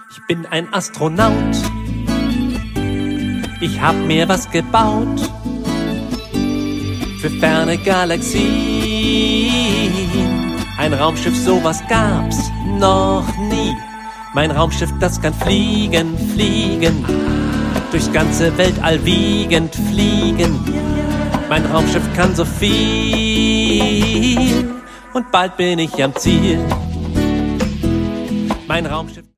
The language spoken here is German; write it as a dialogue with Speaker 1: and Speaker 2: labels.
Speaker 1: Ich bin ein Astronaut. Ich hab mir was gebaut für ferne Galaxien. Ein Raumschiff, sowas gab's noch nie. Mein Raumschiff, das kann fliegen, fliegen, durchs ganze Weltall wiegend fliegen. Mein Raumschiff kann so viel und bald bin ich am Ziel. Mein Raumschiff